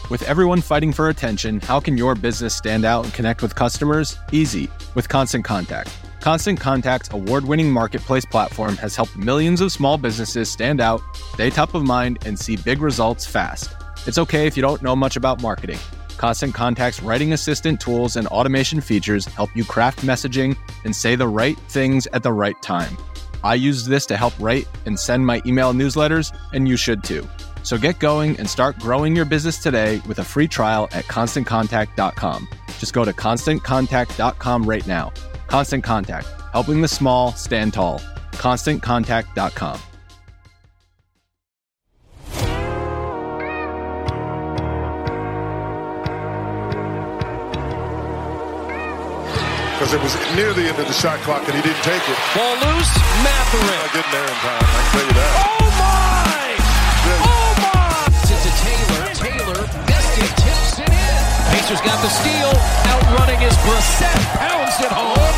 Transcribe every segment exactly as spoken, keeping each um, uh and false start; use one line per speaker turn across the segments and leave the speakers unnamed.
With everyone fighting for attention, how can your business stand out and connect with customers? Easy, with Constant Contact. Constant Contact's award-winning marketplace platform has helped millions of small businesses stand out, stay top of mind, and see big results fast. It's okay if you don't know much about marketing. Constant Contact's writing assistant tools and automation features help you craft messaging and say the right things at the right time. I used this to help write and send my email newsletters, and you should too. So get going and start growing your business today with a free trial at constant contact dot com. Just go to constant contact dot com right now. Constant Contact, helping the small stand tall. constant contact dot com.
Because it was near the end of the shot clock and he didn't take it.
Ball loose, Mathurin.
Not getting there in time, I can tell you that.
Oh my! Oh my! To, to Taylor, Taylor, missed it, tips it in. Pacers got the steal, outrunning his Brissett, pounds it home.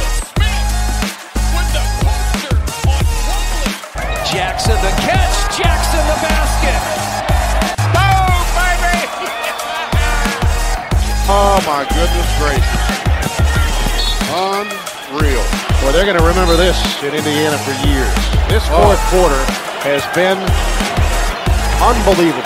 Jackson the catch, Jackson the basket. Boom, baby!
Oh my goodness gracious. Unreal.
Well, they're going to remember this in Indiana for years. This fourth oh. quarter has been unbelievable.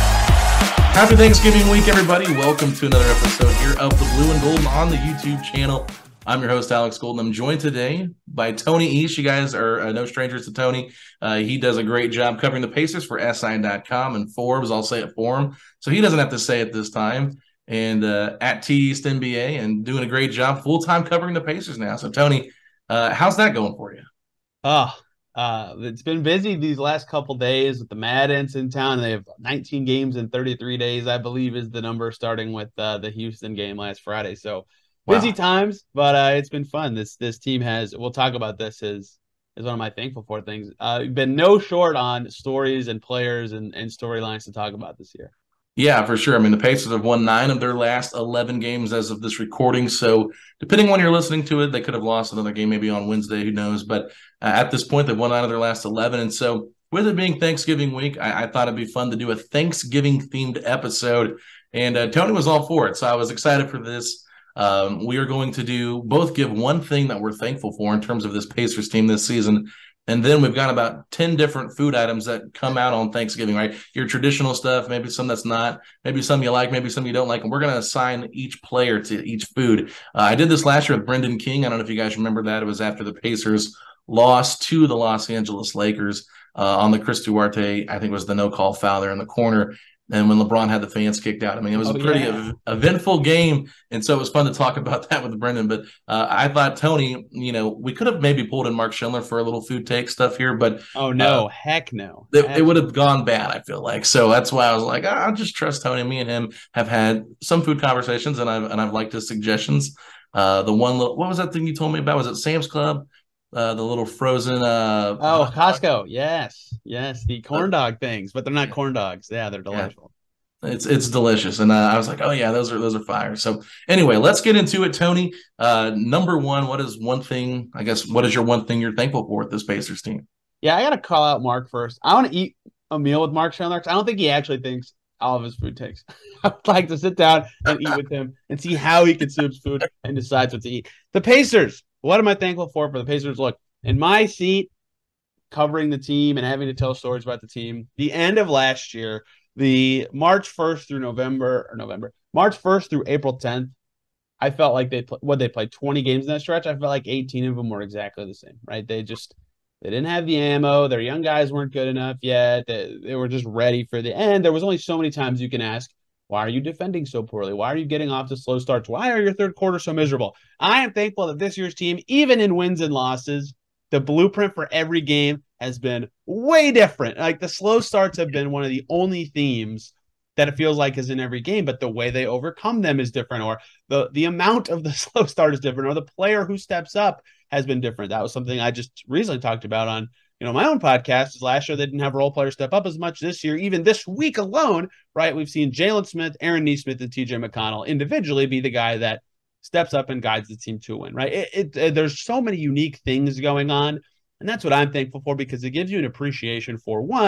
Happy Thanksgiving week, everybody. Welcome to another episode here of the Blue and Golden on the YouTube channel. I'm your host, Alex Golden. I'm joined today by Tony East. You guys are uh, no strangers to Tony. Uh, he does a great job covering the Pacers for S I dot com and Forbes. I'll say it for him, so he doesn't have to say it this time. And uh, at T East N B A and doing a great job full-time covering the Pacers now. So, Tony, uh, how's that going for you?
Oh, uh, it's been busy these last couple days with the Maddens in town. They have nineteen games in thirty-three days, I believe, is the number, starting with uh, the Houston game last Friday. So busy wow. times, but uh, it's been fun. This this team has, we'll talk about this, is, is one of my thankful for things. Uh, been no short on stories and players and, and storylines to talk about this year.
Yeah, for sure. I mean, the Pacers have won nine of their last eleven games as of this recording. So depending on when you're listening to it, they could have lost another game maybe on Wednesday. Who knows? But uh, at this point, they've won nine of their last eleven. And so with it being Thanksgiving week, I, I thought it'd be fun to do a Thanksgiving-themed episode. And uh, Tony was all for it. So I was excited for this. Um, we are going to do both give one thing that we're thankful for in terms of this Pacers team this season. And then we've got about ten different food items that come out on Thanksgiving, right? Your traditional stuff, maybe some that's not, maybe some you like, maybe some you don't like. And we're going to assign each player to each food. Uh, I did this last year with Brendan King. I don't know if you guys remember that. It was after the Pacers lost to the Los Angeles Lakers uh, on the Chris Duarte, I think it was the no-call foul there in the corner. And when LeBron had the fans kicked out, I mean, it was oh, a pretty yeah. ev- eventful game. And so it was fun to talk about that with Brendan. But uh, I thought, Tony, you know, we could have maybe pulled in Mark Schindler for a little food take stuff here. But
oh, no,
uh,
heck no.
It,
heck
it would have gone bad, I feel like. So that's why I was like, I'll just trust Tony. Me and him have had some food conversations, and I've, and I've liked his suggestions. Uh, the one little, what was that thing you told me about? Was it Sam's Club? Uh, the little frozen. Uh,
oh, Costco. Yes. Yes. The corn dog things, but they're not corn dogs. Yeah, they're delightful.
Yeah. It's it's delicious, and uh, I was like, oh yeah, those are those are fire. So anyway, let's get into it, Tony. Uh, number one, what is one thing? I guess what is your one thing you're thankful for with this Pacers team?
Yeah, I got to call out Mark first. I want to eat a meal with Mark Schindler. I don't think he actually thinks all of his food takes. I'd like to sit down and eat with him and see how he consumes food and decides what to eat. The Pacers. What am I thankful for for the Pacers? Look, in my seat, covering the team and having to tell stories about the team, the end of last year. The March first through November or November, March first through April tenth, I felt like they what they played twenty games in that stretch. I felt like eighteen of them were exactly the same, right? They just they didn't have the ammo. Their young guys weren't good enough yet. They, they were just ready for the end. There was only so many times you can ask, why are you defending so poorly? Why are you getting off to slow starts? Why are your third quarter so miserable? I am thankful that this year's team, even in wins and losses, the blueprint for every game has been way different. Like the slow starts have been one of the only themes that it feels like is in every game, but the way they overcome them is different, or the, the amount of the slow start is different, or the player who steps up has been different. That was something I just recently talked about on, you know, my own podcast. Is last year they didn't have role players step up as much. This year, even this week alone, right, we've seen Jalen Smith, Aaron Nesmith, and T J McConnell individually be the guy that steps up and guides the team to a win, right? It, it, it, there's so many unique things going on. And that's what I'm thankful for, because it gives you an appreciation for, one,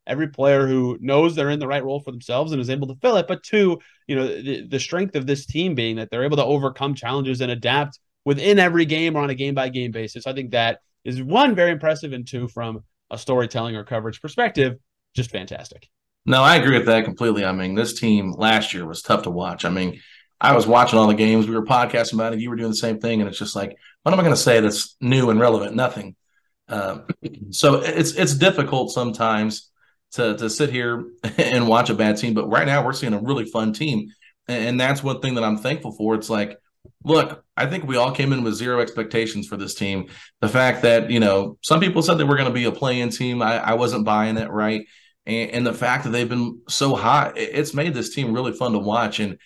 every player who knows they're in the right role for themselves and is able to fill it. But two, you know, the, the strength of this team being that they're able to overcome challenges and adapt within every game or on a game-by-game basis. I think that is, one, very impressive, and two, from a storytelling or coverage perspective, just fantastic.
No, I agree with that completely. I mean, this team last year was tough to watch. I mean, I was watching all the games. We were podcasting about it. You were doing the same thing. And it's just like, what am I going to say that's new and relevant? Nothing. Uh, so it's it's difficult sometimes to, to sit here and watch a bad team. But right now we're seeing a really fun team. And that's one thing that I'm thankful for. It's like, look, I think we all came in with zero expectations for this team. The fact that, you know, some people said that we're going to be a play-in team. I, I wasn't buying it, right? And, and the fact that they've been so hot, it's made this team really fun to watch. And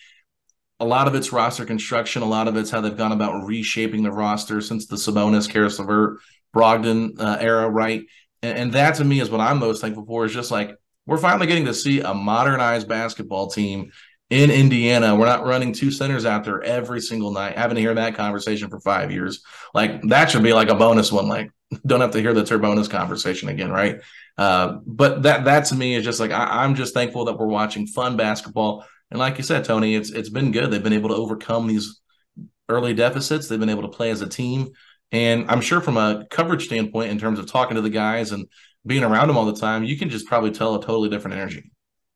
a lot of it's roster construction. A lot of it's how they've gone about reshaping the roster since the Sabonis, Karis LeVert, Brogdon uh, era, right? And, and that, to me, is what I'm most thankful for, is just like, we're finally getting to see a modernized basketball team in Indiana. We're not running two centers out there every single night, having to hear that conversation for five years. Like, that should be like a bonus one. Like, don't have to hear the Turbonis conversation again, right? Uh, but that, that to me is just like, I, I'm just thankful that we're watching fun basketball. And like you said, Tony, it's it's been good. They've been able to overcome these early deficits. They've been able to play as a team. And I'm sure from a coverage standpoint, in terms of talking to the guys and being around them all the time, you can just probably tell a totally different energy.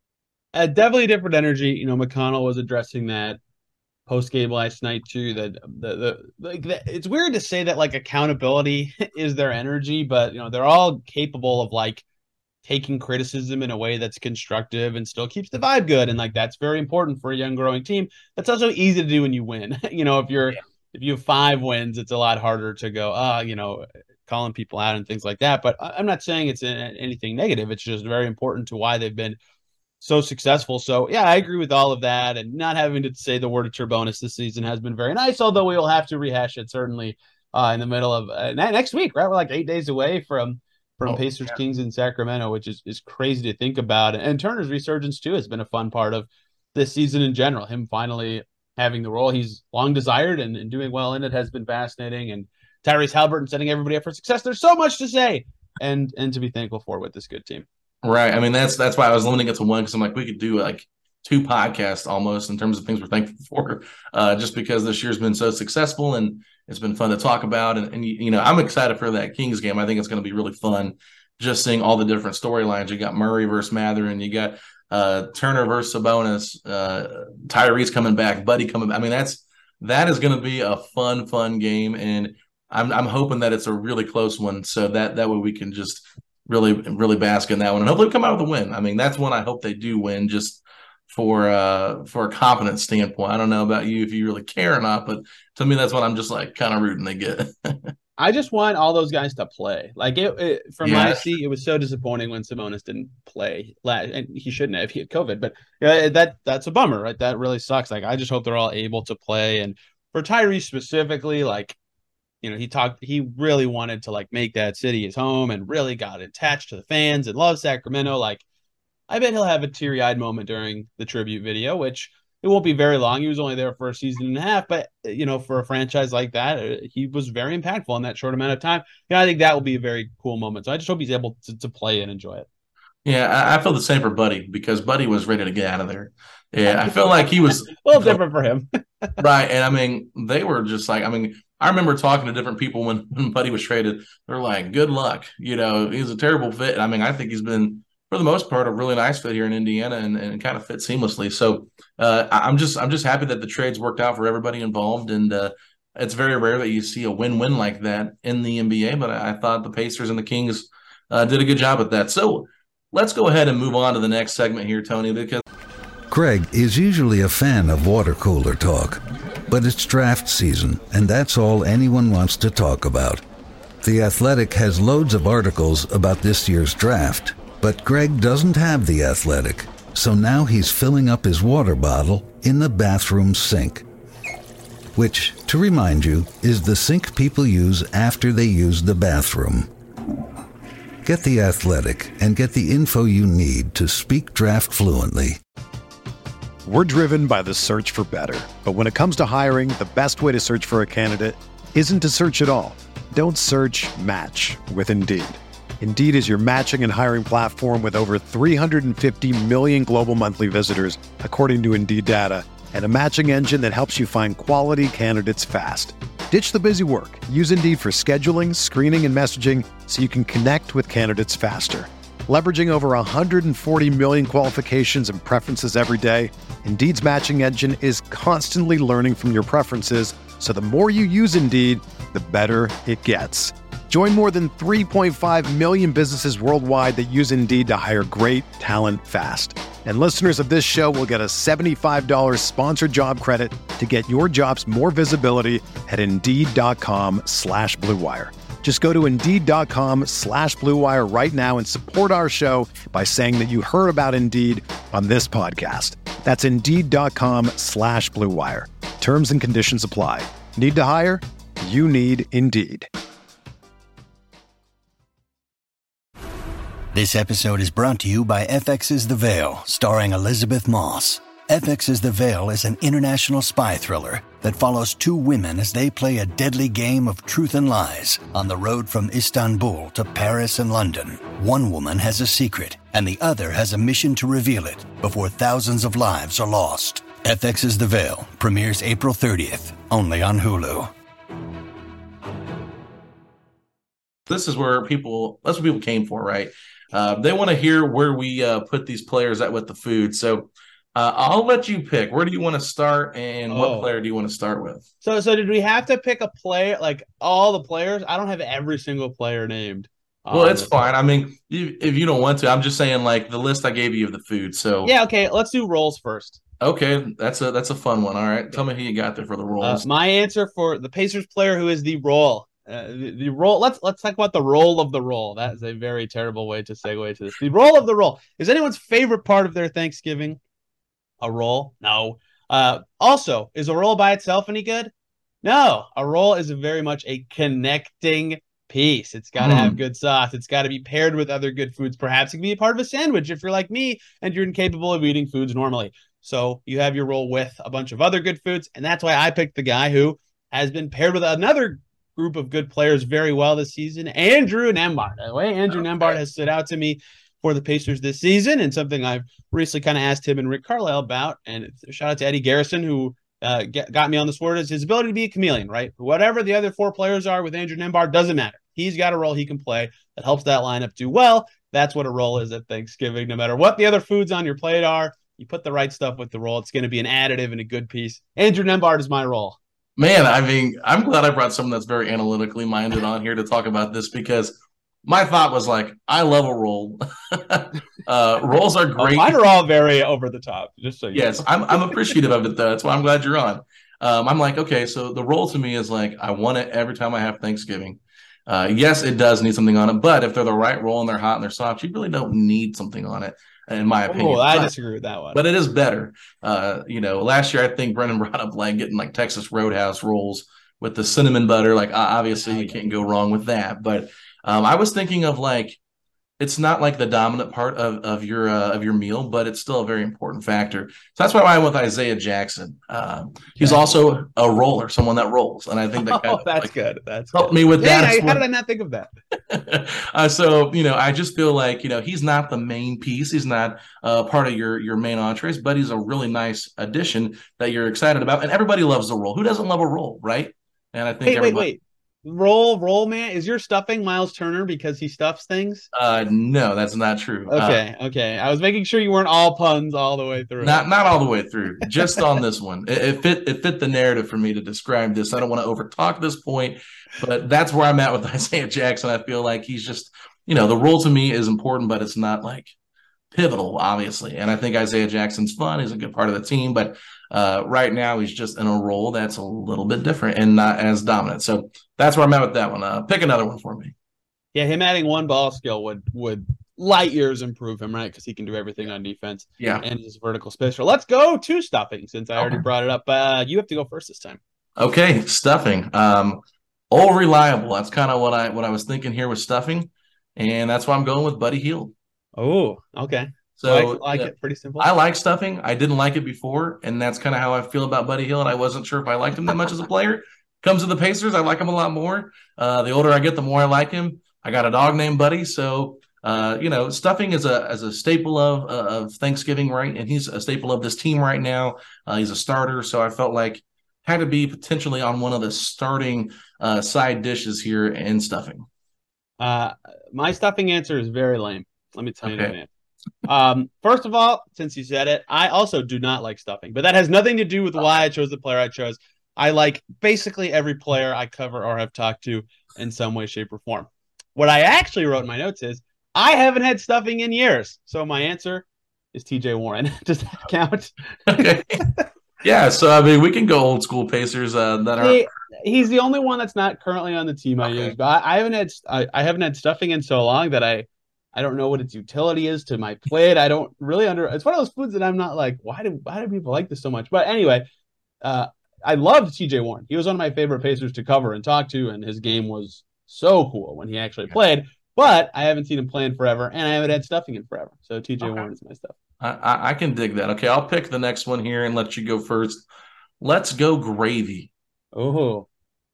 Uh, definitely different energy. You know, McConnell was addressing that post game last night too. That the the like the, it's weird to say that like accountability is their energy, but you know they're all capable of like taking criticism in a way that's constructive and still keeps the vibe good. And like that's very important for a young growing team. That's also easy to do when you win. You know, if you're yeah. if you have five wins, it's a lot harder to go, ah, uh, you know, calling people out and things like that. But I'm not saying it's anything negative. It's just very important to why they've been so successful. So yeah, I agree with all of that, and not having to say the word of Turbonis this season has been very nice, although we will have to rehash it certainly uh, in the middle of uh, next week, right? We're like eight days away from from oh, Pacers yeah. Kings in Sacramento, which is, is crazy to think about. And Turner's resurgence too has been a fun part of this season in general. Him finally having the role he's long desired and, and doing well in it has been fascinating. And Tyrese Haliburton setting everybody up for success. There's so much to say and and to be thankful for with this good team.
Right. I mean, that's that's why I was limiting it to one, because I'm like, we could do like two podcasts almost in terms of things we're thankful for, uh, just because this year's been so successful and it's been fun to talk about. And, and you know, I'm excited for that Kings game. I think it's going to be really fun just seeing all the different storylines. You got Murray versus Mather, and you got uh, Turner versus Sabonis, uh, Tyrese coming back, Buddy coming back. I mean, that's that is going to be a fun, fun game. And I'm I'm hoping that it's a really close one, so that that way we can just really, really bask in that one, and hopefully come out with a win. I mean, that's one I hope they do win, just for uh for a confidence standpoint. I don't know about you if you really care or not, but to me, that's what I'm just like kind of rooting they get.
I just want all those guys to play. Like it, it from yeah. my seat, it was so disappointing when Sabonis didn't play, and he shouldn't have. He had COVID, but uh, that that's a bummer, right? That really sucks. Like I just hope they're all able to play, and for Tyrese specifically, like. You know, he talked, he really wanted to like make that city his home and really got attached to the fans and loves Sacramento. Like, I bet he'll have a teary eyed moment during the tribute video, which it won't be very long. He was only there for a season and a half, but, you know, for a franchise like that, he was very impactful in that short amount of time. You know, I think that will be a very cool moment. So I just hope he's able to, to play and enjoy it.
Yeah, I, I feel the same for Buddy, because Buddy was ready to get out of there. Yeah, I feel like he was
a little different for him.
Right. And I mean, they were just like, I mean, I remember talking to different people when, when Buddy was traded. They're like, good luck. You know, he's a terrible fit. I mean, I think he's been, for the most part, a really nice fit here in Indiana and, and kind of fit seamlessly. So uh, I'm just I'm just happy that the trades worked out for everybody involved. And uh, it's very rare that you see a win-win like that in the N B A. But I, I thought the Pacers and the Kings uh, did a good job at that. So let's go ahead and move on to the next segment here, Tony, because
Greg is usually a fan of water cooler talk. But it's draft season, and that's all anyone wants to talk about. The Athletic has loads of articles about this year's draft, but Greg doesn't have The Athletic, so now he's filling up his water bottle in the bathroom sink. Which, to remind you, is the sink people use after they use the bathroom. Get The Athletic and get the info you need to speak draft fluently.
We're driven by the search for better. But when it comes to hiring, the best way to search for a candidate isn't to search at all. Don't search, match with Indeed. Indeed is your matching and hiring platform with over three hundred fifty million global monthly visitors, according to Indeed data, and a matching engine that helps you find quality candidates fast. Ditch the busy work. Use Indeed for scheduling, screening, and messaging so you can connect with candidates faster. Leveraging over one hundred forty million qualifications and preferences every day, Indeed's matching engine is constantly learning from your preferences, so the more you use Indeed, the better it gets. Join more than three point five million businesses worldwide that use Indeed to hire great talent fast. And listeners of this show will get a seventy-five dollars sponsored job credit to get your jobs more visibility at Indeed.com slash Blue Wire. Just go to Indeed.com slash Blue Wire right now and support our show by saying that you heard about Indeed on this podcast. That's Indeed.com slash Blue Wire. Terms and conditions apply. Need to hire? You need Indeed.
This episode is brought to you by F X's The Veil, starring Elizabeth Moss. F X's The Veil is an international spy thriller that follows two women as they play a deadly game of truth and lies on the road from Istanbul to Paris and London. One woman has a secret, and the other has a mission to reveal it before thousands of lives are lost. F X's The Veil premieres April thirtieth, only on Hulu.
This is where people, that's what people came for, right? Uh, they want to hear where we uh, put these players at with the food. So uh, I'll let you pick. Where do you want to start, and oh. what player do you want to start with?
So, so did we have to pick a player, like all the players? I don't have every single player named.
Well, it's fine. I mean, you, if you don't want to, I'm just saying, like, the list I gave you of the food. So
yeah, okay. Let's do roles first.
Okay, that's a that's a fun one. All right, tell me who you got there for the roles.
Uh, my answer for the Pacers player who is the role. Uh, the, the role. Let's let's talk about the role of the role. That is a very terrible way to segue to this. The role of the role is anyone's favorite part of their Thanksgiving. A role? No. Uh, also, is a role by itself any good? No. A role is very much a connecting piece. It's got to mm. have good sauce. It's got to be paired with other good foods. Perhaps it can be a part of a sandwich if you're like me and you're incapable of eating foods normally. So you have your role with a bunch of other good foods, and that's why I picked the guy who has been paired with another group of good players very well this season, Andrew Nembhard. The way Andrew okay. Nembhard has stood out to me for the Pacers this season, and something I've recently kind of asked him and Rick Carlisle about, and shout out to Eddie Garrison, who uh, get, got me on this word, is his ability to be a chameleon, right? Whatever the other four players are with Andrew Nembhard, doesn't matter. He's got a role he can play that helps that lineup do well. That's what a role is at Thanksgiving. No matter what the other foods on your plate are, you put the right stuff with the role. It's going to be an additive and a good piece. Andrew Nembhard is my role.
Man, I mean, I'm glad I brought someone that's very analytically minded on here to talk about this, because my thought was like, I love a role. uh, roles are great.
Oh, mine are all very over the top. Just so you
yes, know. I'm I'm appreciative of it though. That's why I'm glad you're on. Um, I'm like, okay, so the role to me is like, I want it every time I have Thanksgiving. Uh, yes, it does need something on it, but if they're the right role and they're hot and they're soft, you really don't need something on it, in my opinion.
Oh, I
but,
disagree with that one.
But it is better. Uh, you know, last year I think Brennan brought up like getting like Texas Roadhouse rolls with the cinnamon butter. Like obviously you can't go wrong with that. But um, I was thinking of like, it's not like the dominant part of, of your uh, of your meal, but it's still a very important factor. So that's why I went with Isaiah Jackson. Um, he's yeah. also a roller, someone that rolls, and I think that kind
oh,
of,
that's
like,
good. That's
helped
good.
me with
yeah,
that.
I, how did I not think of that?
uh, so you know, I just feel like you know he's not the main piece. He's not uh, part of your your main entrees, but he's a really nice addition that you're excited about. And everybody loves a roll. Who doesn't love a roll, right? And I think
wait,
everybody-
wait, wait. Roll, roll, man. Is your stuffing Miles Turner because he stuffs things?
Uh, no, that's not true.
Okay,
uh,
okay. I was making sure you weren't all puns all the way through.
Not, not all the way through. Just on this one, it, it fit, it fit the narrative for me to describe this. I don't want to overtalk this point, but that's where I'm at with Isaiah Jackson. I feel like he's just, you know, the role to me is important, but it's not like pivotal, obviously. And I think Isaiah Jackson's fun. He's a good part of the team, but uh, right now he's just in a role that's a little bit different and not as dominant. So that's where I'm at with that one. Uh, pick another one for me.
Yeah, him adding one ball skill would would light years improve him, right? Because he can do everything on defense.
Yeah,
and he's a vertical spacer. Let's go to stuffing since I already okay. brought it up. Uh, you have to go first this time.
Okay, stuffing. Um, all reliable. That's kind of what I what I was thinking here with stuffing, and that's why I'm going with Buddy Hield.
Oh, okay.
So
I like, like yeah, it. Pretty simple.
I like stuffing. I didn't like it before, and that's kind of how I feel about Buddy Hield. I wasn't sure if I liked him that much as a player. Comes to the Pacers, I like him a lot more. Uh, the older I get, the more I like him. I got a dog named Buddy, so uh, you know, stuffing is a as a staple of of Thanksgiving, right? And he's a staple of this team right now. Uh, he's a starter, so I felt like had to be potentially on one of the starting uh, side dishes here in stuffing.
Uh, my stuffing answer is very lame. Let me tell you,
Okay.
man. Um, first of all, since you said it, I also do not like stuffing, but that has nothing to do with why I chose the player I chose. I like basically every player I cover or have talked to in some way, shape, or form. What I actually wrote in my notes is I haven't had stuffing in years. So my answer is T J Warren. Does that count?
Okay. Yeah, so I mean, we can go old school Pacers uh, that are.
He, he's the only one that's not currently on the team I
Okay.
use, but I, I haven't had I, I haven't had stuffing in so long that I I don't know what its utility is to my plate. I don't really under. It's one of those foods that I'm not like, why do why do people like this so much? But anyway, uh, I loved T J Warren. He was one of my favorite Pacers to cover and talk to, and his game was so cool when he actually played. But I haven't seen him play in forever, and I haven't had stuffing in forever. So T J
Okay.
Warren is my stuff.
I, I, I can dig that. Okay, I'll pick the next one here and let you go first. Let's go gravy.
Oh,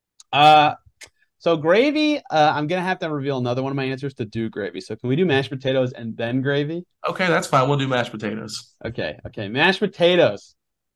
uh, so gravy. Uh, I'm gonna have to reveal another one of my answers to do gravy. So can we do mashed potatoes and then gravy?
Okay, that's fine. We'll do mashed potatoes.
Okay, okay, mashed potatoes.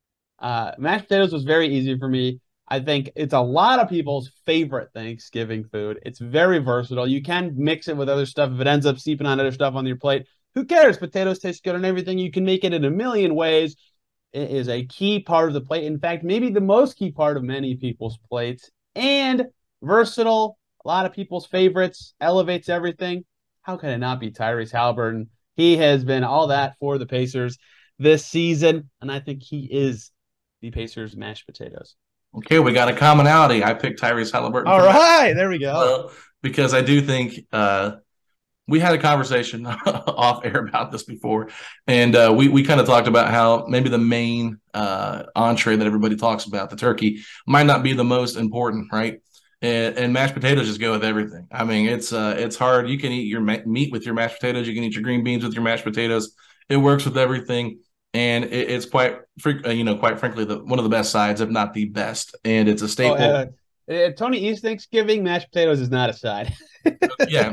Uh, mashed potatoes was very easy for me. I think it's a lot of people's favorite Thanksgiving food. It's very versatile. You can mix it with other stuff. If it ends up seeping on other stuff on your plate, who cares? Potatoes taste good on everything. You can make it in a million ways. It is a key part of the plate. In fact, maybe the most key part of many people's plates. And versatile. A lot of people's favorites. Elevates everything. How can it not be Tyrese Halliburton? He has been all that for the Pacers this season, and I think he is the Pacers' mashed potatoes.
Okay, we got a commonality. I picked Tyrese Halliburton.
All
for that.
right, there we go.
Uh, because I do think uh, we had a conversation off air about this before, and uh, we we kind of talked about how maybe the main uh, entree that everybody talks about, the turkey, might not be the most important, right? And, and mashed potatoes just go with everything. I mean, it's uh, it's hard. You can eat your ma- meat with your mashed potatoes. You can eat your green beans with your mashed potatoes. It works with everything. And it, it's quite, you know, quite frankly, the one of the best sides, if not the best. And it's a staple.
Oh, uh, uh, Tony East Thanksgiving, mashed potatoes is not a side.
Yeah,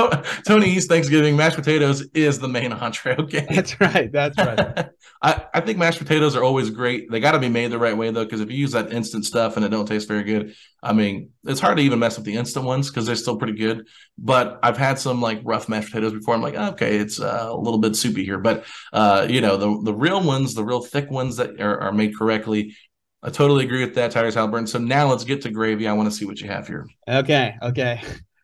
Tony East Thanksgiving, mashed potatoes is the main entree. Okay,
that's right. That's right.
I, I think mashed potatoes are always great. They got to be made the right way, though, because if you use that instant stuff and it don't taste very good, I mean, it's hard to even mess with the instant ones because they're still pretty good. But I've had some like rough mashed potatoes before. I'm like, okay, it's uh, a little bit soupy here. But, uh, you know, the, the real ones, the real thick ones that are, are made correctly, I totally agree with that, Tyrese Halliburton. So now let's get to gravy. I want to see what you have here.
Okay, okay.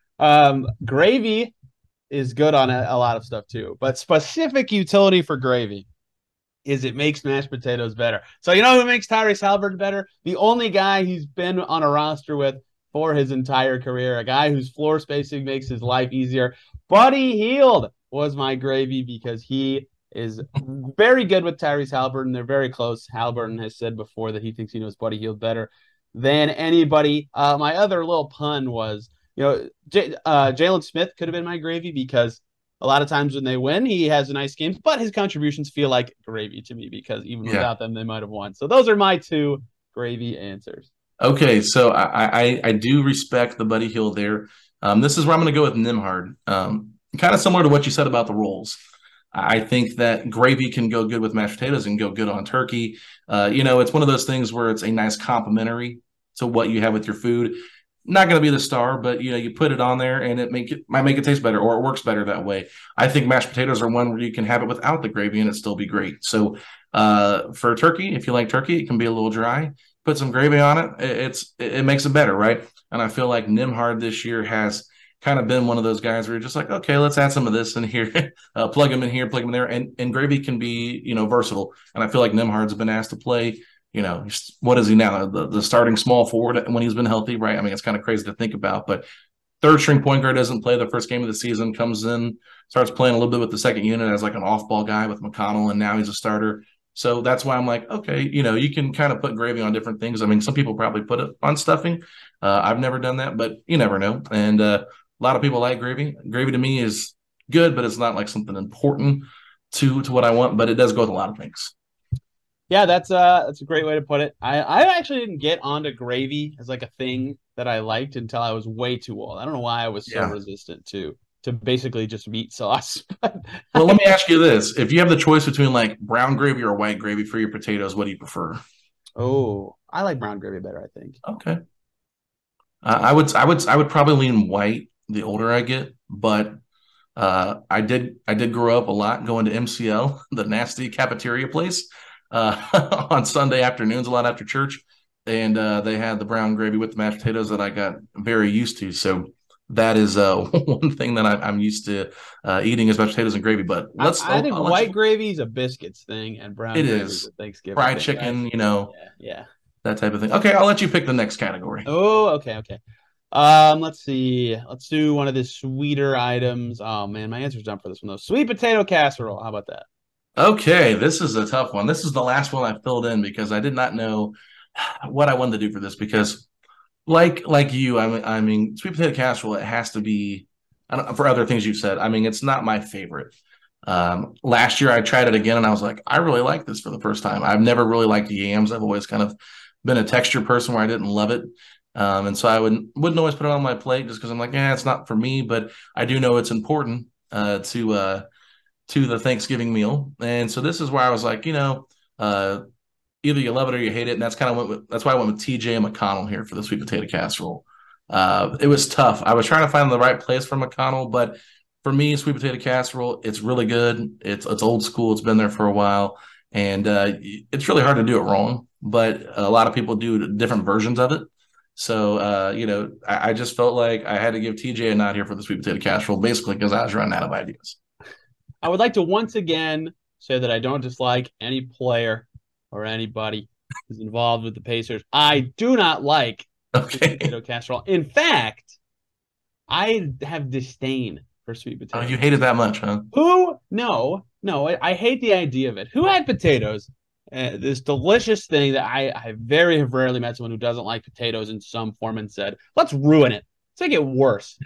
Um, gravy is good on a, a lot of stuff too, but specific utility for gravy is it makes mashed potatoes better. So you know who makes Tyrese Halliburton better? The only guy he's been on a roster with for his entire career, a guy whose floor spacing makes his life easier. Buddy Hield was my gravy because he is very good with Tyrese Halliburton. They're very close. Halliburton has said before that he thinks he knows Buddy Hield better than anybody. Uh, my other little pun was, you know, J- uh, Jalen Smith could have been my gravy because a lot of times when they win, he has a nice game, but his contributions feel like gravy to me because even
Yeah.
without them, they might have won. So those are my two gravy answers.
Okay, so I, I, I do respect the Buddy Hield there. Um, this is where I'm going to go with Nembhard. Um, kind of similar to what you said about the rolls. I think that gravy can go good with mashed potatoes and go good on turkey. Uh, you know, it's one of those things where it's a nice complementary to what you have with your food. Not going to be the star, but you know, you put it on there and it make it might make it taste better, or it works better that way. I think mashed potatoes are one where you can have it without the gravy and it still be great. So uh, for turkey, if you like turkey, it can be a little dry. Put some gravy on it, it it's it makes it better, right? And I feel like Nembhard this year has kind of been one of those guys where you're just like, okay, let's add some of this in here, uh, plug them in here, plug them in there, and and gravy can be, you know, versatile. And I feel like Nembhard's been asked to play. You know, what is he now? The, the starting small forward when he's been healthy, right? I mean, it's kind of crazy to think about, but third string point guard doesn't play the first game of the season, comes in, starts playing a little bit with the second unit as like an off-ball guy with McConnell, and now he's a starter. So that's why I'm like, okay, you know, you can kind of put gravy on different things. I mean, some people probably put it on stuffing. Uh, I've never done that, but you never know. And uh, a lot of people like gravy. Gravy to me is good, but it's not like something important to to what I want, but it does go with a lot of things.
Yeah, that's uh that's a great way to put it. I, I actually didn't get onto gravy as like a thing that I liked until I was way too old. I don't know why I was so
Yeah.
resistant to to basically just meat sauce.
Well, let me ask you this. If you have the choice between like brown gravy or white gravy for your potatoes, what do you prefer?
Oh, I like brown gravy better, I think.
Okay. Uh, I would I would I would probably lean white the older I get, but uh, I did I did grow up a lot going to M C L, the nasty cafeteria place, uh, on Sunday afternoons a lot after church, and uh, they had the brown gravy with the mashed potatoes that I got very used to. So that is uh, one thing that I, I'm used to uh, eating is mashed potatoes and gravy. But let's
I, I
I'll-
think
I'll let
white
you-
gravy is a biscuits thing and brown
It
gravy
is.
is a Thanksgiving
fried
thing,
chicken,
right?
you know,
Yeah, yeah.
that type of thing. Okay, I'll let you pick the next category.
Oh, okay, okay. Um, let's see. Let's do one of the sweeter items. Oh man, my answer's done for this one though. Sweet potato casserole. How about that?
Okay, this is a tough one. This is the last one I filled in because I did not know what I wanted to do for this because like like you, I mean, I mean, sweet potato casserole, it has to be I don't, for other things you've said. I mean, it's not my favorite. Um, last year I tried it again and I was like, I really like this for the first time. I've never really liked yams. I've always kind of been a texture person where I didn't love it. Um, and so I wouldn't wouldn't always put it on my plate just because I'm like, yeah, it's not for me, but I do know it's important uh to uh to the Thanksgiving meal. And so this is where I was like, you know, uh, either you love it or you hate it. And that's kind of what with, that's why I went with T J McConnell here for the sweet potato casserole. Uh, it was tough. I was trying to find the right place for McConnell, but for me, sweet potato casserole, it's really good. It's it's old school. It's been there for a while, and uh, it's really hard to do it wrong. But a lot of people do different versions of it. So uh, you know, I, I just felt like I had to give T J a nod here for the sweet potato casserole, basically because I was running out of ideas.
I would like to once again say that I don't dislike any player or anybody who's involved with the Pacers. I do not like
Okay.
sweet potato casserole. In fact, I have disdain for sweet
Oh,
potato.
you hate it that much, huh?
Who? No, no. I, I hate the idea of it. Who had potatoes? Uh, this delicious thing that I, I very have rarely met someone who doesn't like potatoes in some form and said, let's ruin it. Let's make it worse.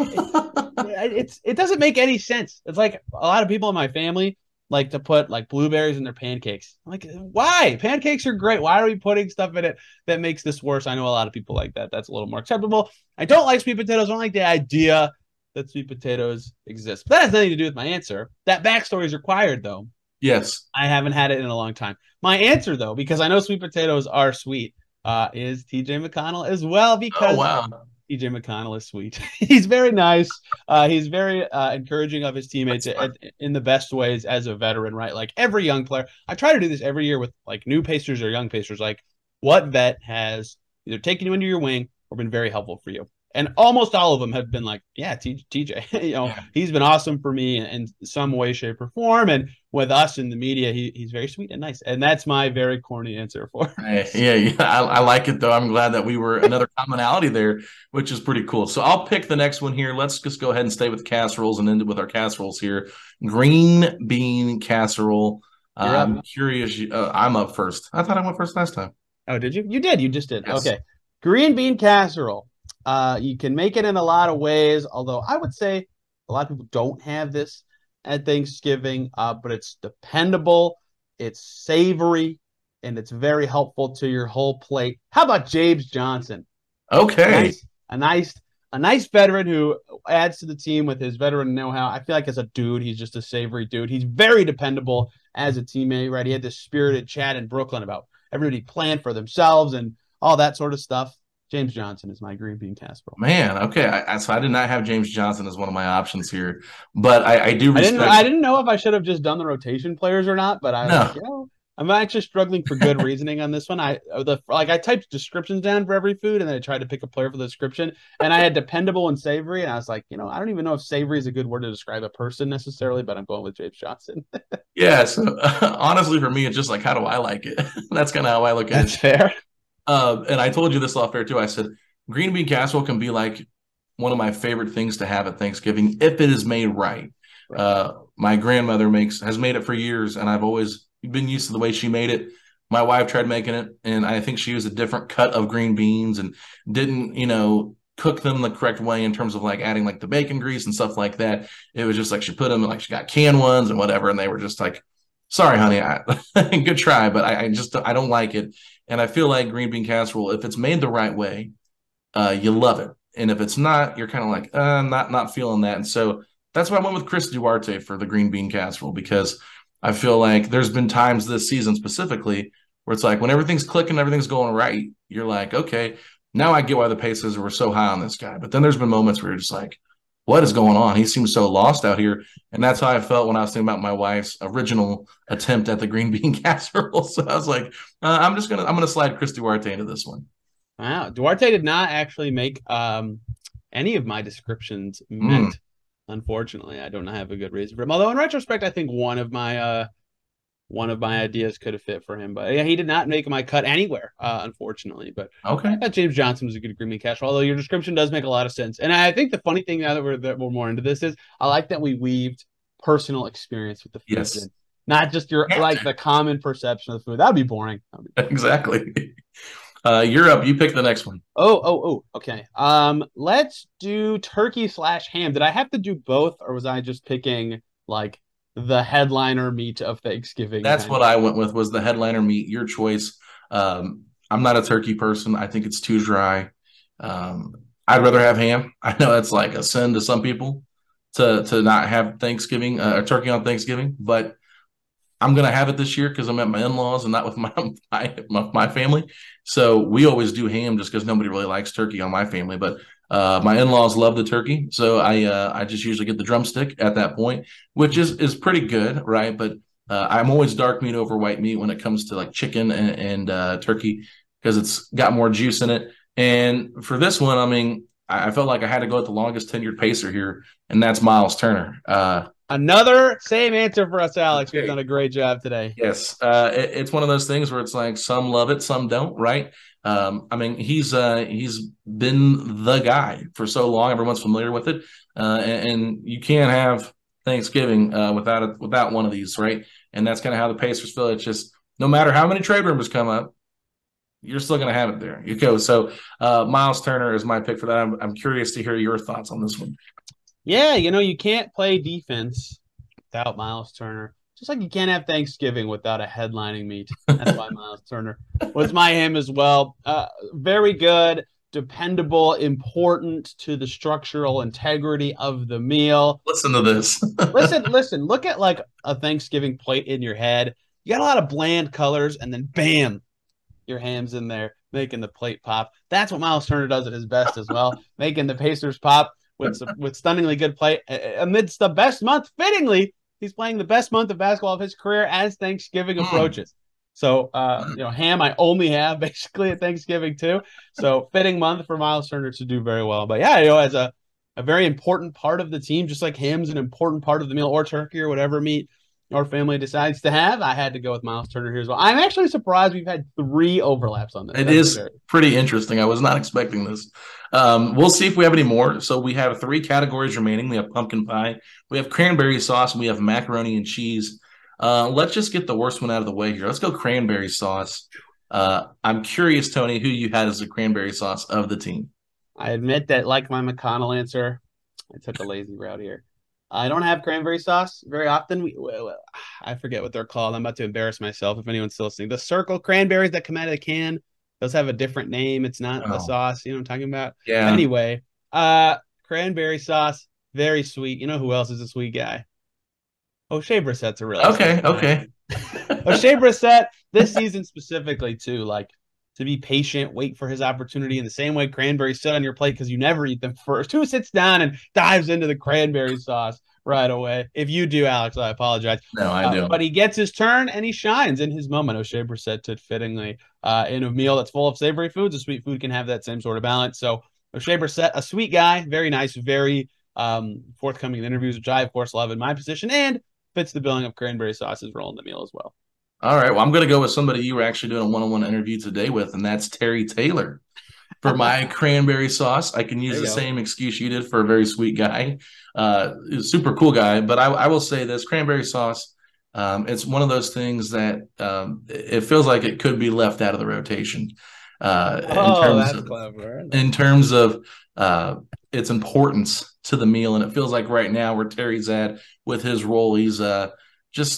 It, it's it doesn't make any sense. It's like a lot of people in my family like to put like blueberries in their pancakes. I'm like, why? Pancakes are great. Why are we putting stuff in it that makes this worse? I know a lot of people like that. That's a little more acceptable. I don't like sweet potatoes. I don't like the idea that sweet potatoes exist. But that has nothing to do with my answer. That backstory is required, though.
Yes.
I haven't had it in a long time. My answer, though, because I know sweet potatoes are sweet, uh, is T J McConnell as well, because
Oh, wow.
T J McConnell is sweet. He's very nice. Uh, he's very uh, encouraging of his teammates at, in the best ways as a veteran, right? Like every young player. I try to do this every year with like new Pacers or young Pacers. Like, what vet has either taken you under your wing or been very helpful for you? And almost all of them have been like, yeah, T J, you know, yeah. He's been awesome for me in, in some way, shape, or form. And with us in the media, he, he's very sweet and nice. And that's my very corny answer for
it. Yeah, yeah, I, I like it, though. I'm glad that we were another commonality there, which is pretty cool. So I'll pick the next one here. Let's just go ahead and stay with casseroles and end it with our casseroles here. Green bean casserole. Uh, I'm curious. Uh, I'm up first. I thought I went first last time.
Oh, did you? You did. You just did.
Yes.
Okay. Green bean casserole. Uh, you can make it in a lot of ways, although I would say a lot of people don't have this at Thanksgiving, uh, but it's dependable, it's savory, and it's very helpful to your whole plate. How about James Johnson?
Okay.
A nice, a nice, a nice veteran who adds to the team with his veteran know-how. I feel like as a dude, he's just a savory dude. He's very dependable as a teammate, right? He had this spirited chat in Brooklyn about everybody playing for themselves and all that sort of stuff. James Johnson is my green bean casserole.
Man, okay. I, so I did not have James Johnson as one of my options here, but I, I do respect.
I didn't, I didn't know if I should have just done the rotation players or not, but I
no.
like, you know, I'm actually struggling for good reasoning on this one. I the like I typed descriptions down for every food, and then I tried to pick a player for the description, and I had dependable and savory, and I was like, you know, I don't even know if savory is a good word to describe a person necessarily, but I'm going with James Johnson.
Yeah. So uh, honestly, for me, it's just like, how do I like it? That's kind of how I look at
That's
it.
That's fair.
Uh, and I told you this off air too. I said green bean casserole can be like one of my favorite things to have at Thanksgiving if it is made right. right. Uh, my grandmother makes has made it for years, and I've always been used to the way she made it. My wife tried making it, and I think she used a different cut of green beans and didn't, you know, cook them the correct way in terms of like adding like the bacon grease and stuff like that. It was just like she put them in, like she got canned ones and whatever, and they were just like sorry, honey, I, good try, but I, I just I don't like it. And I feel like green bean casserole, if it's made the right way, uh, you love it. And if it's not, you're kind of like, uh, not not feeling that. And so that's why I went with Chris Duarte for the green bean casserole, because I feel like there's been times this season specifically where it's like when everything's clicking, everything's going right, you're like, okay, now I get why the Pacers were so high on this guy. But then there's been moments where you're just like, what is going on? He seems so lost out here. And that's how I felt when I was thinking about my wife's original attempt at the green bean casserole. So I was like, uh, I'm just going to, I'm going to slide Chris Duarte into this one.
Wow. Duarte did not actually make um, any of my descriptions meant. Mm. Unfortunately, I don't have a good reason for him. Although in retrospect, I think one of my uh, one of my ideas could have fit for him. But yeah, he did not make my cut anywhere, uh, unfortunately. But
okay,
I thought James Johnson was a good green bean casserole. Although your description does make a lot of sense. And I think the funny thing now that we're that we're more into this is I like that we weaved personal experience with the food.
Yes.
In, not just your like the common perception of the food. That'd be boring. That'd be boring.
Exactly. Uh, you're up. You pick the next one.
Oh, oh, oh. Okay. Um, let's do turkey slash ham. Did I have to do both, or was I just picking like the headliner meat of Thanksgiving?
That's what I went with. Was the headliner meat your choice? Um, I'm not a turkey person. I think it's too dry. Um, I'd rather have ham. I know that's like a sin to some people to to not have Thanksgiving uh, or turkey on Thanksgiving, but I'm going to have it this year because I'm at my in-laws and not with my, my my family. So we always do ham just because nobody really likes turkey on my family. But uh, my in-laws love the turkey. So I uh, I just usually get the drumstick at that point, which is, is pretty good, right? But uh, I'm always dark meat over white meat when it comes to like chicken and, and uh, turkey because it's got more juice in it. And for this one, I mean, I felt like I had to go with the longest tenured Pacer here, and that's Miles Turner. Uh
Another same answer for us, Alex. Okay. You've done a great job today.
Yes. Uh, it, it's one of those things where it's like some love it, some don't, right? Um, I mean, he's uh, he's been the guy for so long. Everyone's familiar with it. Uh, and, and you can't have Thanksgiving uh, without a, without one of these, right? And that's kind of how the Pacers feel. It's just no matter how many trade rumors come up, you're still going to have it there. You go. So uh, Miles Turner is my pick for that. I'm, I'm curious to hear your thoughts on this one.
Yeah, you know, you can't play defense without Miles Turner. Just like you can't have Thanksgiving without a headlining meat. That's why Miles Turner was my him as well. Uh, very good, dependable, important to the structural integrity of the meal.
Listen to this.
listen, listen. Look at like a Thanksgiving plate in your head. You got a lot of bland colors, and then bam, your ham's in there making the plate pop. That's what Miles Turner does at his best as well, making the Pacers pop. With, with stunningly good play amidst the best month, fittingly, he's playing the best month of basketball of his career as Thanksgiving mm. approaches. So, uh, you know, ham I only have basically at Thanksgiving too. So, fitting month for Miles Turner to do very well. But yeah, you know, as a, a very important part of the team, just like ham's an important part of the meal or turkey or whatever meat our family decides to have, I had to go with Miles Turner here as well. I'm actually surprised we've had three overlaps on this.
It That's is scary. Pretty interesting. I was not expecting this. Um, we'll see if we have any more. So we have three categories remaining. We have pumpkin pie, we have cranberry sauce, and we have macaroni and cheese. Uh, let's just get the worst one out of the way here. Let's go cranberry sauce. Uh, I'm curious, Tony, who you had as the cranberry sauce of the team.
I admit that, like my McConnell answer, I took a lazy route here. I don't have cranberry sauce very often. We, well, I forget what they're called. I'm about to embarrass myself if anyone's still listening. The circle cranberries that come out of the can, those have a different name. It's not oh. a sauce. You know what I'm talking about?
Yeah.
Anyway, uh, cranberry sauce, very sweet. You know who else is a sweet guy? O'Shea Brissett's a really
okay. Okay.
O'Shea Brissett, this season specifically too, like to be patient, wait for his opportunity in the same way cranberries sit on your plate because you never eat them first. Who sits down and dives into the cranberry sauce right away? If you do, Alex, I apologize.
No, I do.
Uh, but he gets his turn and he shines in his moment. O'Shea Brissett did fittingly uh, in a meal that's full of savory foods. A sweet food can have that same sort of balance. So O'Shea Brissett, a sweet guy, very nice, very um, forthcoming in interviews, which I, of course, love in my position, and fits the billing of cranberry sauce's role in the meal as well.
All right. Well, I'm going to go with somebody you were actually doing a one-on-one interview today with, and that's Terry Taylor. For my cranberry sauce, I can use the go. same excuse you did for a very sweet guy. Uh, super cool guy. But I, I will say this, cranberry sauce, um, it's one of those things that um, it feels like it could be left out of the rotation. Uh,
oh,
in terms
that's
of,
clever.
In terms of uh, its importance to the meal. And it feels like right now where Terry's at with his role, he's uh, just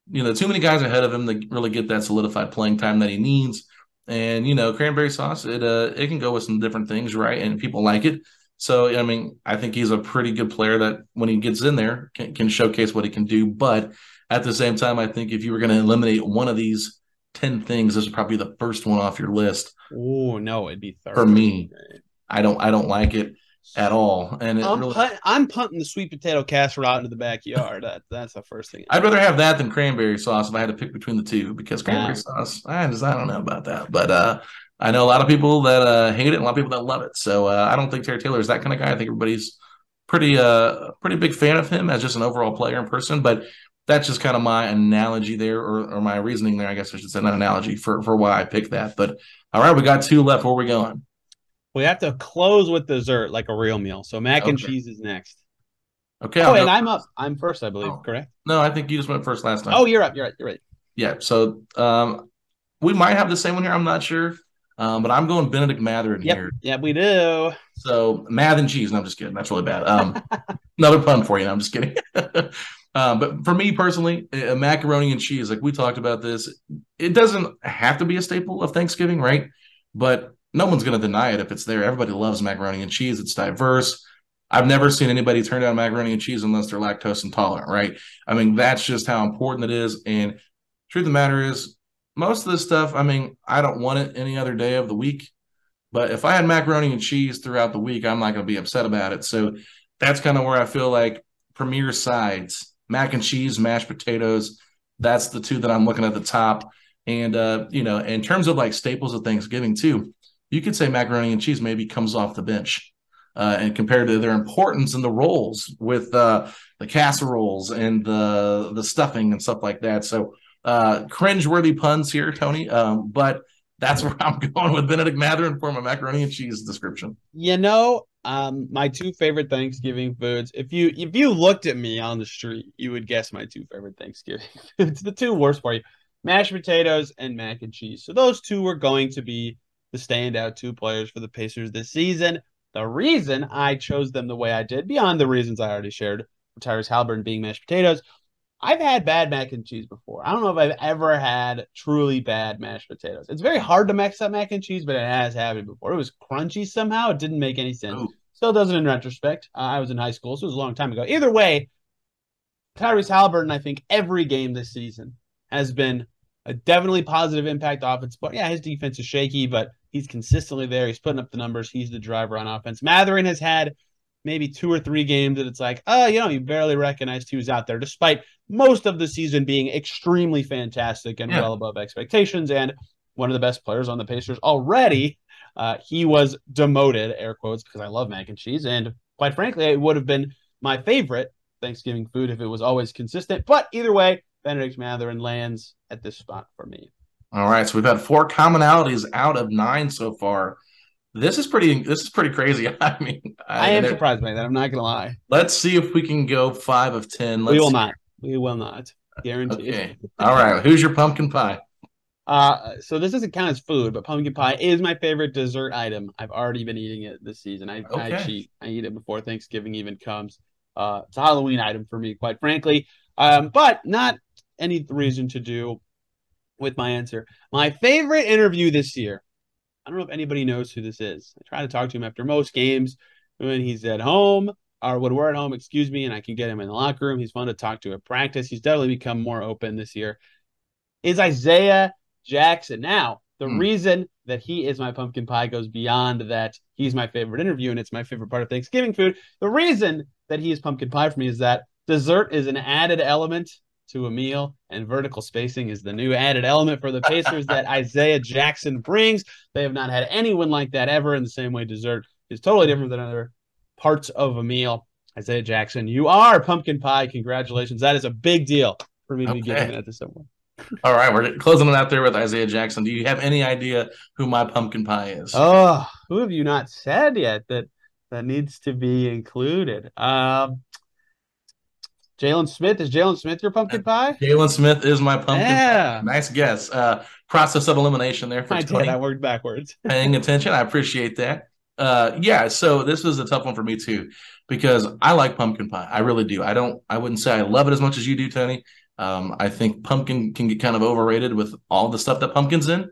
you know, too many guys ahead of him that really get that solidified playing time that he needs. And, you know, cranberry sauce, it uh, it can go with some different things, right? And people like it. So, I mean, I think he's a pretty good player that when he gets in there can, can showcase what he can do. But at the same time, I think if you were going to eliminate one of these ten things, this is probably the first one off your list.
Oh, no, it'd be third.
For me, I don't I don't like it at all. And it
I'm,
really,
punt, I'm punting the sweet potato casserole out into the backyard. That, that's the first thing.
I'd rather have that than cranberry sauce if I had to pick between the two, because cranberry
Yeah.
sauce, I just I don't know about that. But uh, I know a lot of people that uh, hate it and a lot of people that love it. So uh, I don't think Terry Taylor is that kind of guy. I think everybody's pretty uh pretty big fan of him as just an overall player in person. But that's just kind of my analogy there, or, or my reasoning there, I guess I should say, not analogy, for, for why I picked that. But all right, we got two left. Where are we going?
We have to close with dessert like a real meal. So mac and
Okay.
cheese is next.
Okay.
Oh,
I'll
and
go-
I'm up. I'm first, I believe.
Oh.
Correct?
No, I think you just went first last time.
Oh, you're up. You're right. You're right.
Yeah, so um, we might have the same one here. I'm not sure. Um, but I'm going Benedict Mather in
Yep.
here.
Yep, we do.
So math and cheese. No, I'm just kidding. That's really bad. Um, another pun for you. No, I'm just kidding. um, but for me personally, uh, macaroni and cheese, like we talked about this, it doesn't have to be a staple of Thanksgiving, right? But no one's going to deny it if it's there. Everybody loves macaroni and cheese. It's diverse. I've never seen anybody turn down macaroni and cheese unless they're lactose intolerant, right? I mean, that's just how important it is. And truth of the matter is, most of this stuff, I mean, I don't want it any other day of the week. But if I had macaroni and cheese throughout the week, I'm not going to be upset about it. So that's kind of where I feel like premier sides, mac and cheese, mashed potatoes, that's the two that I'm looking at the top. And, uh, you know, in terms of like staples of Thanksgiving too, you could say macaroni and cheese maybe comes off the bench. Uh, and compared to their importance in the rolls with uh, the casseroles and the the stuffing and stuff like that. So uh, cringe-worthy puns here, Tony. Um, but that's where I'm going with Benedict Mather in form of macaroni and cheese description.
You know, um, my two favorite Thanksgiving foods. If you if you looked at me on the street, you would guess my two favorite Thanksgiving foods. The two worst for you: mashed potatoes and mac and cheese. So those two are going to be the standout two players for the Pacers this season. The reason I chose them the way I did, beyond the reasons I already shared, Tyrese Halliburton being mashed potatoes, I've had bad mac and cheese before. I don't know if I've ever had truly bad mashed potatoes. It's very hard to mix up mac and cheese, but it has happened before. It was crunchy somehow. It didn't make any sense.
Ooh.
Still doesn't in retrospect. Uh, I was in high school, so it was a long time ago. Either way, Tyrese Halliburton, I think every game this season has been a definitely positive impact offense. But yeah, his defense is shaky, but he's consistently there. He's putting up the numbers. He's the driver on offense. Mathurin has had maybe two or three games that it's like, oh, you know, you barely recognized he was out there, despite most of the season being extremely fantastic and
Yeah.
well above expectations, and one of the best players on the Pacers already. Uh, he was demoted, air quotes, because I love mac and cheese, and quite frankly, it would have been my favorite Thanksgiving food if it was always consistent. But either way, Benedict Mathurin lands at this spot for me.
All right, so we've had four commonalities out of nine so far. This is pretty. This is pretty crazy. I mean,
I am
there-
surprised by that. I'm not going to lie.
Let's see if we can go five of ten. Let's
We will
see.
not. We will not. Guaranteed.
Okay. All right. Who's your pumpkin pie?
Uh, so this doesn't count as food, but pumpkin pie is my favorite dessert item. I've already been eating it this season. I, I
Okay.
cheat. I eat it before Thanksgiving even comes. Uh, it's a Halloween item for me, quite frankly. Um, but not any reason to do with my answer. My favorite interview this year. I don't know if anybody knows who this is. I try to talk to him after most games when he's at home, or when we're at home, excuse me, and I can get him in the locker room. He's fun to talk to at practice. He's definitely become more open this year. Is Isaiah Jackson. Now, the
Hmm.
reason that he is my pumpkin pie goes beyond that he's my favorite interview and it's my favorite part of Thanksgiving food. The reason that he is pumpkin pie for me is that dessert is an added element to a meal, and vertical spacing is the new added element for the Pacers that Isaiah Jackson brings. They have not had anyone like that ever, in the same way dessert is totally different than other parts of a meal. Isaiah Jackson, you are pumpkin pie. Congratulations. That is a big deal for me to be
Okay.
giving that to someone.
All right, we're getting it out there with Isaiah Jackson. Do you have any idea who my pumpkin pie is?
Oh, who have you not said yet that that needs to be included? Um, Jalen Smith. Is Jalen Smith your pumpkin pie?
Jalen Smith is my pumpkin
Yeah.
pie. Nice guess. Uh, process of elimination there for
I did.
Tony.
I worked backwards.
Paying attention. I appreciate that. Uh, yeah, so this was a tough one for me too, because I like pumpkin pie. I really do. I don't. I wouldn't say I love it as much as you do, Tony. Um, I think pumpkin can get kind of overrated with all the stuff that pumpkin's in.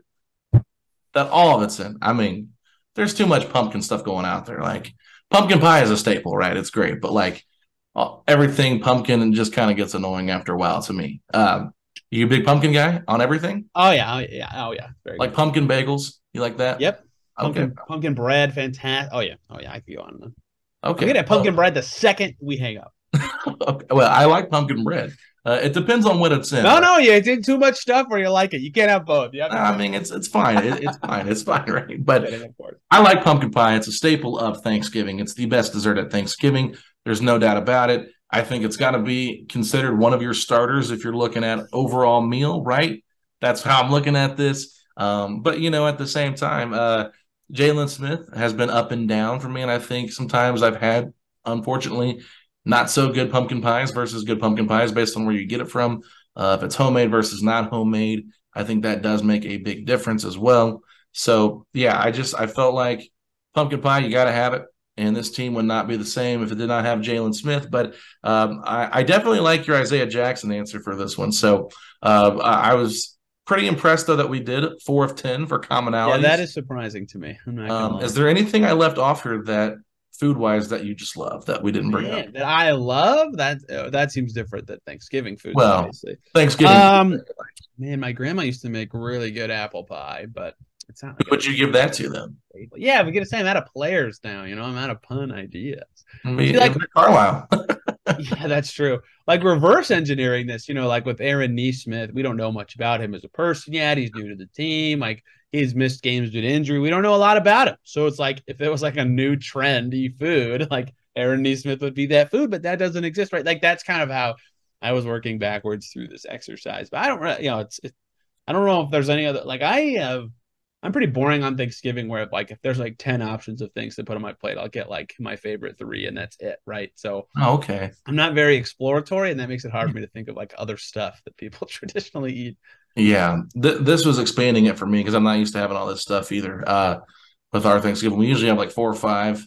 That all of it's in. I mean, there's too much pumpkin stuff going out there. Like pumpkin pie is a staple, right? It's great, but like uh, everything pumpkin just kind of gets annoying after a while to me. Um, you a big pumpkin guy on everything?
Oh yeah, oh yeah, oh yeah. Very
like
good.
Pumpkin bagels, you like that?
Yep. Pumpkin,
Okay.
pumpkin bread, fantastic. Oh yeah, oh yeah. I could go on. Then.
Okay.
I'm gonna have pumpkin bread the second we hang up.
Okay. Well, I like pumpkin bread. Uh, it depends on what it's in.
No, no, you did too much stuff or you like it. You can't have both. You have to
I
have
mean, it's it's fine. It, it's fine. It's fine, right? But
both, of course.
I like pumpkin pie. It's a staple of Thanksgiving. It's the best dessert at Thanksgiving. There's no doubt about it. I think it's got to be considered one of your starters if you're looking at overall meal, right? That's how I'm looking at this. Um, but, you know, at the same time, uh, Jalen Smith has been up and down for me, and I think sometimes I've had, unfortunately, not so good pumpkin pies versus good pumpkin pies based on where you get it from. Uh, if it's homemade versus not homemade, I think that does make a big difference as well. So, yeah, I just I felt like pumpkin pie, you got to have it. And this team would not be the same if it did not have Jalen Smith. But um, I, I definitely like your Isaiah Jackson answer for this one. So uh, I was pretty impressed, though, that we did four of ten for commonalities.
Yeah, that is surprising to me. I'm not gonna
Um,
lie.
is there anything I left off here that food-wise that you just love that we didn't bring
Man,
up?
that I love that. Uh, that seems different than Thanksgiving food.
Well,
obviously.
Thanksgiving.
Um, man, my grandma used to make really good apple pie, but it's not.
Who would you give that to then?
Yeah, we get to say I'm out of players now. You know, I'm out of pun ideas.
I mean,
like-
Carlisle.
Yeah, that's true. Like reverse engineering this, you know, like with Aaron Neesmith, we don't know much about him as a person yet. He's new to the team. Like he's missed games due to injury. We don't know a lot about him. So it's like if it was like a new trendy food, like Aaron Neesmith would be that food, but that doesn't exist, right? Like that's kind of how I was working backwards through this exercise. But I don't really, you know, it's, it, I don't know if there's any other, like I have, I'm pretty boring on Thanksgiving where like if there's like ten options of things to put on my plate, I'll get like my favorite three and that's it, right? So
Oh, okay.
I'm not very exploratory, and that makes it hard for me to think of like other stuff that people traditionally eat.
Yeah, Th- this was expanding it for me because I'm not used to having all this stuff either. Uh, with our Thanksgiving, we usually have like four or five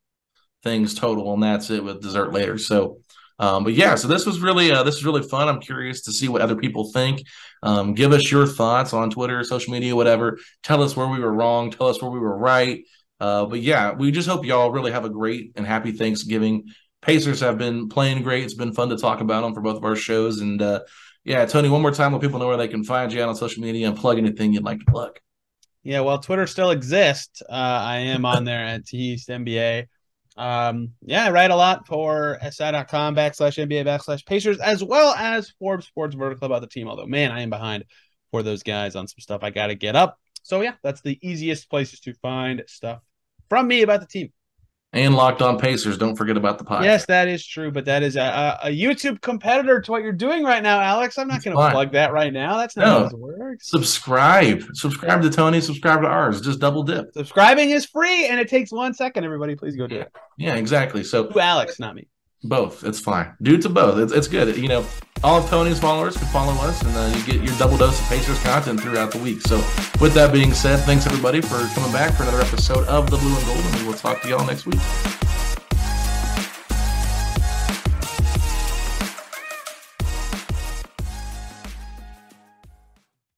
things total, and that's it with dessert later. So, um, but yeah, so this was really uh, this is really fun. I'm curious to see what other people think. Um, give us your thoughts on Twitter, social media, whatever. Tell us where we were wrong. Tell us where we were right. Uh, but yeah, we just hope y'all really have a great and happy Thanksgiving. Pacers have been playing great. It's been fun to talk about them for both of our shows. And uh, yeah, Tony, one more time, let people know where they can find you out on social media and plug anything you'd like to plug.
Yeah, well, Twitter still exists. Uh, I am on there at T East N B A. Um, yeah, I write a lot for S I dot com backslash N B A backslash Pacers, as well as Forbes Sports Vertical about the team. Although, man, I am behind for those guys on some stuff I got to get up. So, yeah, that's the easiest places to find stuff from me about the team.
And Locked On Pacers. Don't forget about the podcast.
Yes, that is true, but that is a, a, a YouTube competitor to what you're doing right now, Alex. I'm not going to
fine.
plug that right now. That's not
No.
how this works.
Subscribe. Subscribe to Tony. Subscribe to ours. Just double dip.
Subscribing is free, and it takes one second. Everybody, please go do it.
Yeah, exactly. So
To Alex, not me.
both. It's fine. Do to both. It's, it's good. You know, all of Tony's followers can follow us, and uh, you get your double dose of Pacers content throughout the week. So with that being said, thanks everybody for coming back for another episode of The Blue and Gold, and we will talk to y'all next week.